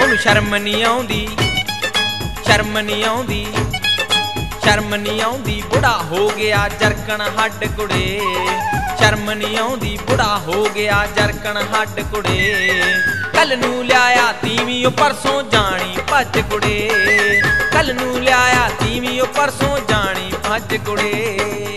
ਉਹਨੂੰ ਸ਼ਰਮ ਨਹੀਂ ਆਉਂਦੀ, ਸ਼ਰਮ ਨਹੀਂ ਆਉਂਦੀ, ਸ਼ਰਮ ਨਹੀਂ ਆਉਂਦੀ, ਬੁੜਾ ਹੋ ਗਿਆ ਜਰਕਣ ਹੱਡ ਕੁੜੇ। ਸ਼ਰਮ ਨਹੀਂ ਆਉਂਦੀ, ਬੁੜਾ ਹੋ ਗਿਆ ਜਰਕਣ ਹੱਡ ਕੁੜੇ। ਕੱਲ ਨੂੰ ਲਿਆਇਆ ਤੀਵੀਂ ਉਹ ਪਰਸੋਂ ਜਾਣੀ ਭੱਜ ਕੁੜੇ। ਕੱਲ ਨੂੰ ਲਿਆਇਆ ਤੀਵੀਂ ਉਹ ਪਰਸੋਂ ਜਾਣੀ ਭੱਜ ਕੁੜੇ।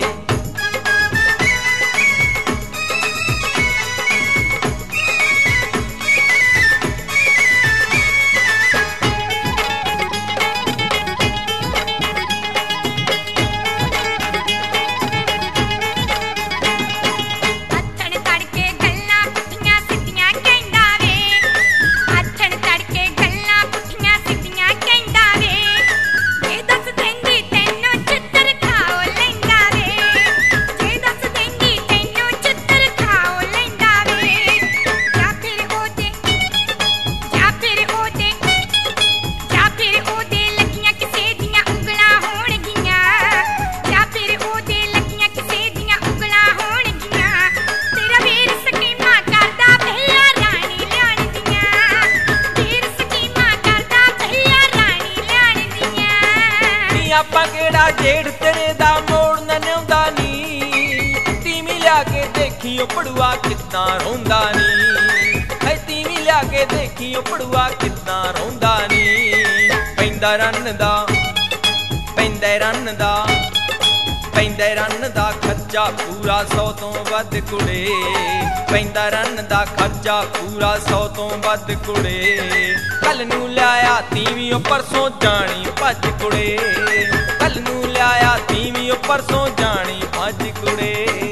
ਆਪਾਂ ਕਿਹੜਾ ਜੇੜ ਤੇਰੇ ਦਾ ਮੋੜਨ ਨਿਉਂਦਾ ਨੀ। ਤੀਵੀਂ ਲਿਆ ਕੇ ਦੇਖੀ ਉਹ ਪੜੂਆ ਕਿੱਦਾਂ ਰੋਂਦਾ ਨੀ। ਹੈ ਤੀਵੀਂ ਲਿਆ ਕੇ ਦੇਖੀ ਉਹ ਪੜੂਆ ਕਿੱਦਾਂ ਰੋਂਦਾ ਨੀ। ਪੈਂਦਾ ਰੰਨ ਦਾ, ਪੈਂਦਾ ਰੰਨ ਦਾ, ਪੈਂਦਾ ਰੰਨ ਦਾ ਖਰਚਾ ਪੂਰਾ 100 ਤੋਂ ਵੱਧ ਕੁੜੇ। ਪੈਂਦਾ ਰੰਨ ਦਾ ਖਰਚਾ ਪੂਰਾ 100 ਤੋਂ ਵੱਧ ਕੁੜੇ। ਕੱਲ ਨੂੰ ਲਿਆਇਆ ਤੀਵੀਂ ਉਹ ਪਰਸੋਂ ਜਾਣੀ ਭੱਜ ਕੁੜੇ। ਕੱਲ ਨੂੰ ਲਿਆਇਆ ਤੀਵੀਂ ਉਹ ਪਰਸੋਂ ਜਾਣੀ ਭੱਜ ਕੁੜੇ।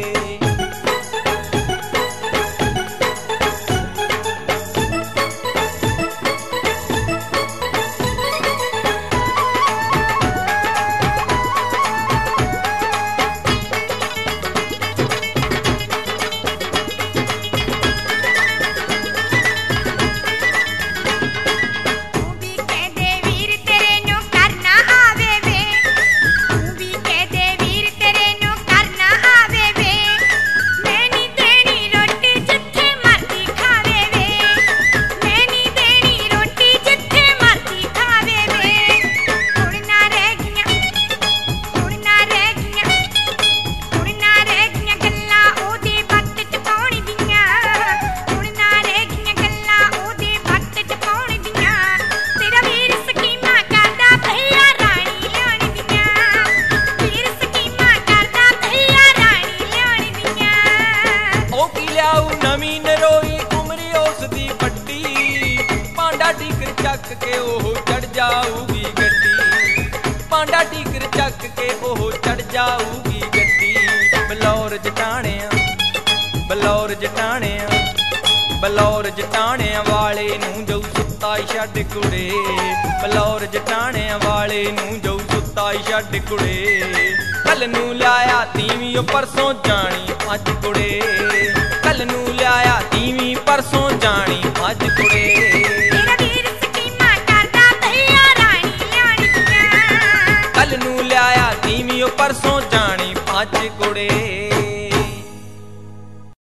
ਨਵੀਂ ਨਰੋਈ ਉਮਰੀ ਉਸ ਦੀ ਵੱਡੀ। ਪਾਂਡਾ ਟੀਕਰ ਚੱਕ ਕੇ ਉਹ ਚੜ ਜਾਊਗੀ ਗੱਡੀ। ਪਾਂਡਾ ਟੀਕਰ ਚੱਕ ਕੇ ਉਹ ਚੜ ਜਾਊਗੀ ਗੱਡੀ। ਬਲੌਰ ਜਟਾਣਿਆ, ਬਲੌਰ ਜਟਾਣਿਆ, ਬਲੌਰ ਜਟਾਣਿਆਂ ਵਾਲੇ ਨੂੰ ਜਾਊ ਸੁੱਤਾ ਛੱਡ ਕੁੜੇ। ਬਲੌਰ ਜਟਾਣਿਆਂ ਵਾਲੇ ਨੂੰ ਜਾਊ ਸੁੱਤਾ ਛੱਡ ਕੁੜੇ। ਕੱਲ ਨੂੰ ਲਿਆਇਆ ਤੀਵੀਂ ਉਹ ਪਰਸੋਂ ਜਾਣੀ ਭੱਜ ਕੁੜੇ। ਕੱਲ ਨੂੰ ਲਿਆਇਆ ਤੀਵੀਂ ਪਰਸੋਂ ਜਾਣੀ ਭੱਜ ਕੁੜੇ। ਮੇਰਾ ਵੀਰ ਸਕੀਮਾਂ ਕਰਦਾ ਭਈਆ ਰਾਣੀ ਲਿਆਣੀ ਦੀਆਂ। ਕੱਲ ਨੂੰ ਲਿਆਇਆ ਤੀਵੀਂ ਉਹ ਪਰਸੋਂ ਜਾਣੀ ਭੱਜ ਕੁੜੇ।